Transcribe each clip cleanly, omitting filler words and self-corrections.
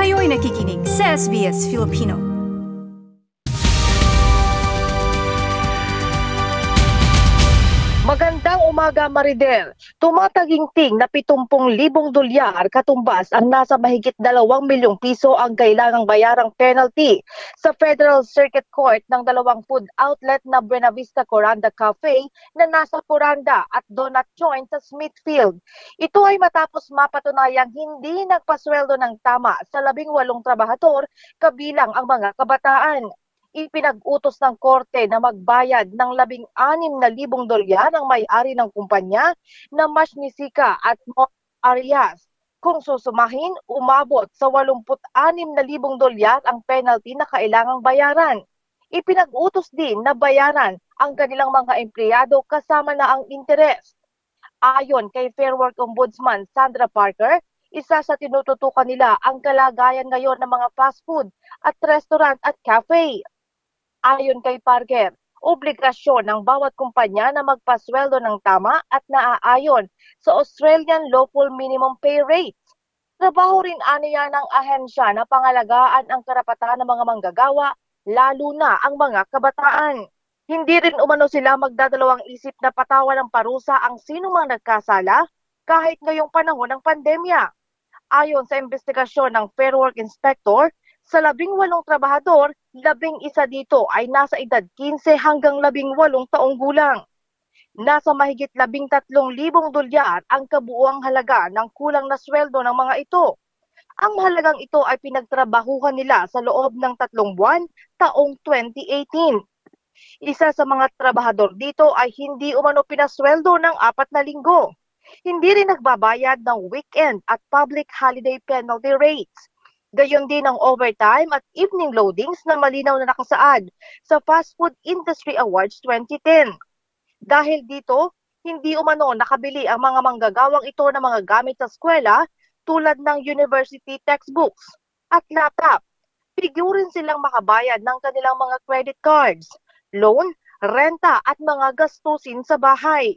Kayo'y nakikinig sa SBS Filipino. Magandang umaga, Maridel. Tumataginting na 70,000 dolyar katumbas ang nasa mahigit 2 milyong piso ang kailangang bayarang penalty sa Federal Circuit Court ng dalawang food outlet na Buena Vista Coranda Cafe na nasa Coranda at Donut Joint sa Smithfield. Ito ay matapos mapatunayang hindi nagpasweldo ng tama sa 18 trabahador kabilang ang mga kabataan. Ipinag-utos ng korte na magbayad ng 16,000 dolyar ang may-ari ng kumpanya na Mashnisika at Mo Arias. Kung susumahin, umabot sa 86,000 dolyar ang penalty na kailangang bayaran. Ipinag-utos din na bayaran ang kanilang mga empleyado kasama na ang interes. Ayon kay Fair Work Ombudsman Sandra Parker, isa sa tinututukan nila ang kalagayan ngayon ng mga fast food at restaurant at cafe. Ayon kay Parker, obligasyon ng bawat kumpanya na magpasweldo ng tama at naaayon sa Australian Lawful Minimum Pay Rate. Trabaho rin aniya ng ahensya na pangalagaan ang karapatan ng mga manggagawa, lalo na ang mga kabataan. Hindi rin umano sila magdadalawang isip na patawan ng parusa ang sinumang nagkasala kahit ngayong panahon ng pandemya. Ayon sa investigasyon ng Fair Work Inspector, sa 18 trabahador, 11 dito ay nasa edad 15 hanggang 18 taong gulang. Nasa mahigit 13,000 dolyar ang kabuuang halaga ng kulang na sweldo ng mga ito. Ang halagang ito ay pinagtrabahuhan nila sa loob ng 3 buwan taong 2018. Isa sa mga trabahador dito ay hindi umano pinasweldo ng 4 na linggo. Hindi rin nagbabayad ng weekend at public holiday penalty rates. Gayon din ang overtime at evening loadings na malinaw na nakasaad sa Fast Food Industry Awards 2010. Dahil dito, hindi umano nakabili ang mga manggagawang ito ng mga gamit sa eskwela tulad ng university textbooks at laptop. Pigurin silang makabayad ng kanilang mga credit cards, loan, renta at mga gastusin sa bahay.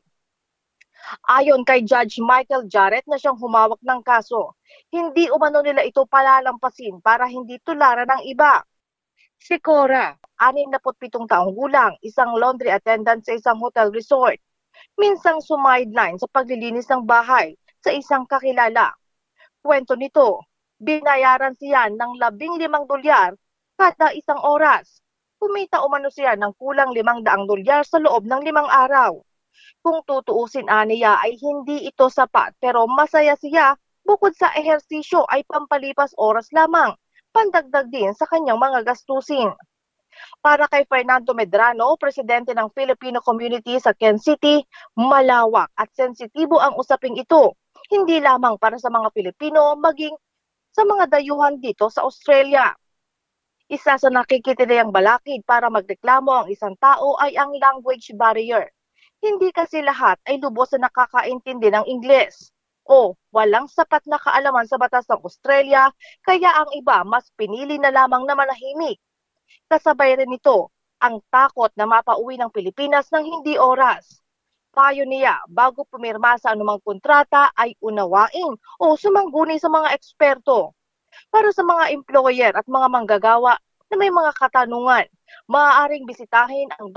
Ayon kay Judge Michael Jarrett na siyang humawak ng kaso, hindi umano nila ito palalampasin para hindi tularan ng iba. Si Cora, 67 taong gulang, isang laundry attendant sa isang hotel resort. Minsang sumideline sa paglilinis ng bahay sa isang kakilala. Kwento nito, binayaran siya ng 15 dolyar kada isang oras. Kumita umano siya ng kulang 500 dolyar sa loob ng 5 araw. Kung tutuusin aniya ay hindi ito sapat pero masaya siya bukod sa ehersisyo ay pampalipas oras lamang, pandagdag din sa kanyang mga gastusin. Para kay Fernando Medrano, presidente ng Filipino community sa Ken City, malawak at sensitibo ang usaping ito, hindi lamang para sa mga Pilipino maging sa mga dayuhan dito sa Australia. Isa sa nakikitinayang balakid para magreklamo ang isang tao ay ang language barrier. Hindi kasi lahat ay lubos na nakakaintindi ng Ingles o walang sapat na kaalaman sa batas ng Australia, kaya ang iba mas pinili na lamang na manahimik. Kasabay rin ito ang takot na mapauwi ng Pilipinas ng hindi oras. Payo niya, bago pumirma sa anumang kontrata ay unawain o sumangguni sa mga eksperto. Para sa mga employer at mga manggagawa na may mga katanungan, maaaring bisitahin ang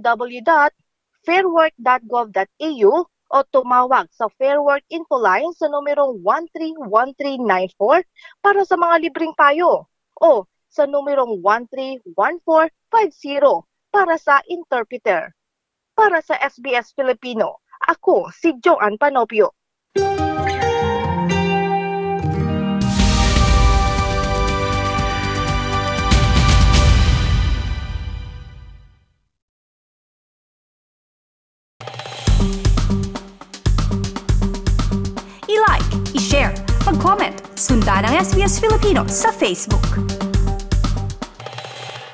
www.fairwork.gov.au o tumawag sa Fair Work Info Line sa numerong 131394 para sa mga libreng payo o sa numerong 131450 para sa interpreter. Para sa SBS Filipino, ako si Joanne Panopio. I-like, i-share, mag-comment, sundan ang SBS Filipino sa Facebook.